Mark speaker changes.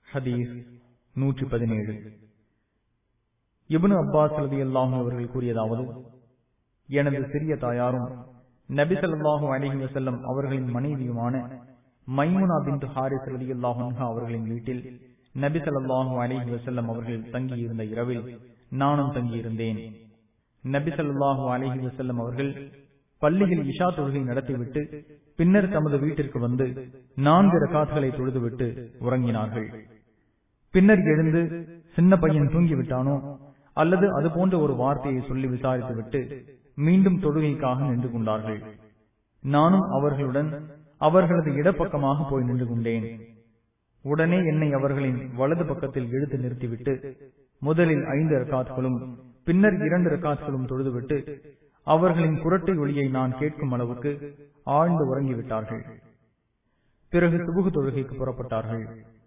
Speaker 1: ஹதீஸ் 117. இப்னு அப்பாஸ் ரலியல்லாஹு அவர்கள் கூறியதாவது, எனது சிறிய தாயாரும் நபி ஸல்லல்லாஹு அலைஹி வஸல்லம் அவர்களின் மனைவியுமான மைமுனா பின்த் ஹாரிஸ் ரலியல்லாஹு அன்ஹா அவர்களின் வீட்டில் நபி ஸல்லல்லாஹு அலைஹி வஸல்லம் அவர்கள் தங்கியிருந்த இரவில் நானும் தங்கியிருந்தேன். நபி ஸல்லல்லாஹு அலைஹி வஸல்லம் அவர்கள் பள்ளியில் இஷா தொழுகை நடத்திவிட்டு பின்னர் தமது வீட்டிற்கு வந்து 4 ரக்காத்களை தொழுதுவிட்டு உறங்கினார்கள். பின்னர் எழுந்து சின்ன பையன் தூங்கிவிட்டானோ அல்லது அது போன்ற ஒரு வார்த்தையை சொல்லி விசாரித்துவிட்டு மீண்டும் தொழுகைக்காக நின்று கொண்டார்கள். நானும் அவர்களுடன் அவர்களது இடப்பக்கமாக போய் நின்று கொண்டேன். உடனே என்னை அவர்களின் வலது பக்கத்தில் இழுத்து நிறுத்திவிட்டு முதலில் 5 ரக்காத்களும் பின்னர் 2 ரக்காத்களும் தொழுதுவிட்டு அவர்களின் குரட்டை ஒலியை நான் கேட்கும் அளவுக்கு ஆழ்ந்து உறங்கிவிட்டார்கள். பிறகு சுபுஹ் தொழுகைக்கு புறப்பட்டார்கள்.